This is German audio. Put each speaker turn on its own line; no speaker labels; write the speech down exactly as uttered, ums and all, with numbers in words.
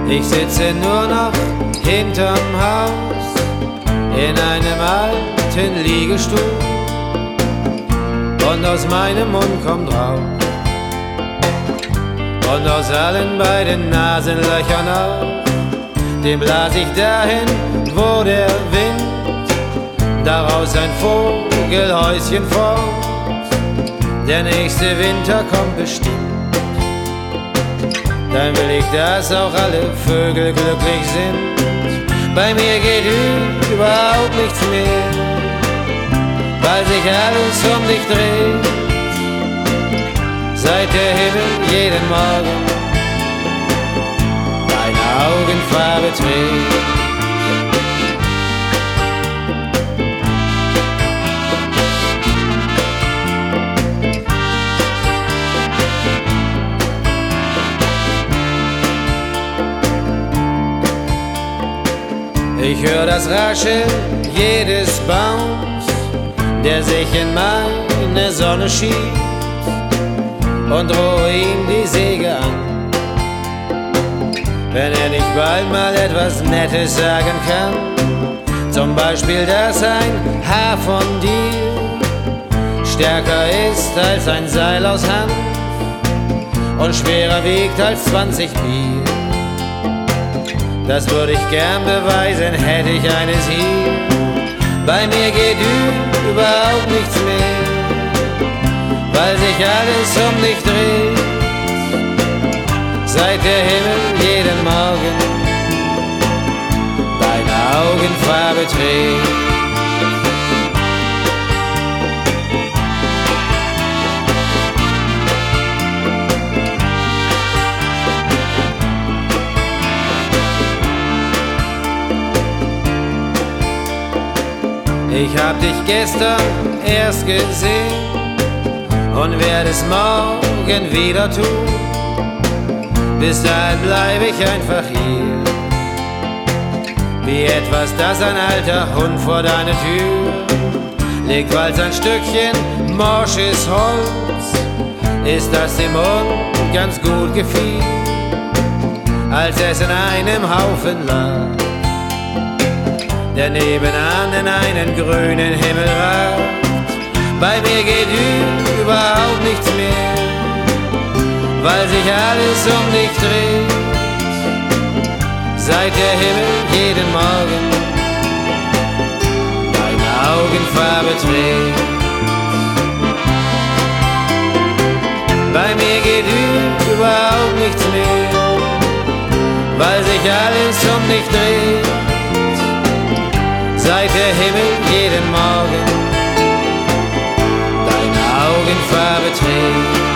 Ich sitze nur noch hinterm Haus in einem alten Liegestuhl und aus meinem Mund kommt Rauch und aus allen beiden Nasenlöchern auch, dem blas ich dahin, wo der Wind daraus ein Vogelhäuschen formt. Der nächste Winter kommt bestimmt, dann will ich, dass auch alle Vögel glücklich sind. Bei mir geht überhaupt nichts mehr, weil sich alles um dich dreht. Seit der Himmel jeden Morgen deine Augenfarbe trägt. Ich hör das Rascheln jedes Baums, der sich in meine Sonne schiebt, und drohe ihm die Säge an, wenn er nicht bald mal etwas Nettes sagen kann. Zum Beispiel, dass ein Haar von dir stärker ist als ein Seil aus Hanf und schwerer wiegt als zwanzig Bier. Das würde ich gern beweisen, hätte ich eines hier. Bei mir geht überhaupt nichts mehr, weil sich alles um dich dreht. Seit der Himmel jeden Morgen deine Augenfarbe trägt. Ich hab dich gestern erst gesehen und werde es morgen wieder tun. Bis dahin bleib ich einfach hier, wie etwas, das ein alter Hund vor deine Tür legt, weil's ein Stückchen morsches Holz ist, das dem Hund ganz gut gefiel, als es in einem Haufen lag, der nebenan in einen grünen Himmel ragt. Bei mir geht überhaupt nichts mehr, weil sich alles um dich dreht. Seit der Himmel jeden Morgen deine Augenfarbe trägt. Bei mir geht überhaupt nichts mehr, weil sich alles um dich dreht. Seit der Himmel jeden Morgen deine Augenfarbe trägt.